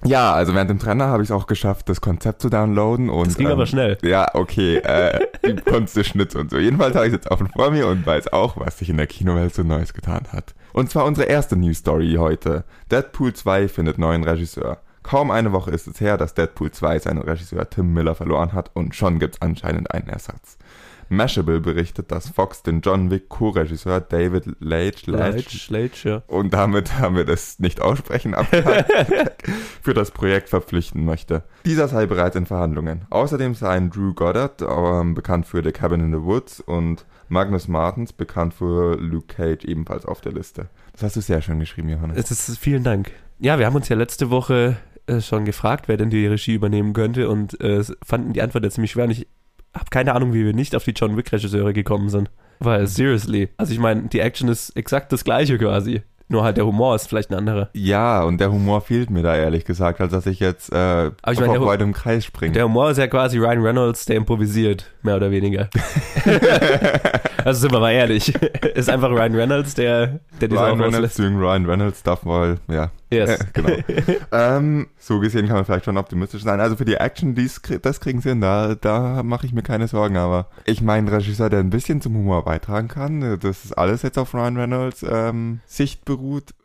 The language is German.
Ja, also während dem Trenner habe ich es auch geschafft, das Konzept zu downloaden. Und, Das ging aber schnell. Ja, also während dem Trenner habe ich es auch geschafft, das Konzept zu downloaden. Das ging aber schnell. Ja, okay, die Kunst des Schnitts und so. Jedenfalls habe ich es jetzt offen vor mir und weiß auch, was sich in der Kinowelt so Neues getan hat. Und zwar unsere erste News Story heute. Deadpool 2 findet neuen Regisseur. Kaum eine Woche ist es her, dass Deadpool 2 seinen Regisseur Tim Miller verloren hat und schon gibt's anscheinend einen Ersatz. Mashable berichtet, dass Fox den John Wick Co-Regisseur David Leitch, und damit haben wir das nicht aussprechen abgehakt, für das Projekt verpflichten möchte. Dieser sei bereits in Verhandlungen. Außerdem seien Drew Goddard, bekannt für The Cabin in the Woods, und Magnus Martens, bekannt für Luke Cage, ebenfalls auf der Liste. Das hast du sehr schön geschrieben, Johannes. Vielen Dank. Ja, wir haben uns ja letzte Woche schon gefragt, wer denn die Regie übernehmen könnte und fanden die Antwort jetzt ziemlich schwer. Und ich habe keine Ahnung, wie wir nicht auf die John Wick-Regisseure gekommen sind. Weil, seriously, also ich meine, die Action ist exakt das gleiche quasi. Nur halt der Humor ist vielleicht ein anderer. Ja, und der Humor fehlt mir da ehrlich gesagt, als dass ich jetzt auf weit im Kreis springe. Der Humor ist ja quasi Ryan Reynolds, der improvisiert, mehr oder weniger. Also sind wir mal ehrlich. Ist einfach Ryan Reynolds, der diese Ryan Reynolds doing Ryan Reynolds darf mal, ja. Yes. Genau. So gesehen kann man vielleicht schon optimistisch sein. Also für die Action, das kriegen sie hin, da mache ich mir keine Sorgen, aber ich meine, ein Regisseur, der ein bisschen zum Humor beitragen kann, das ist alles jetzt auf Ryan Reynolds Sicht beruht.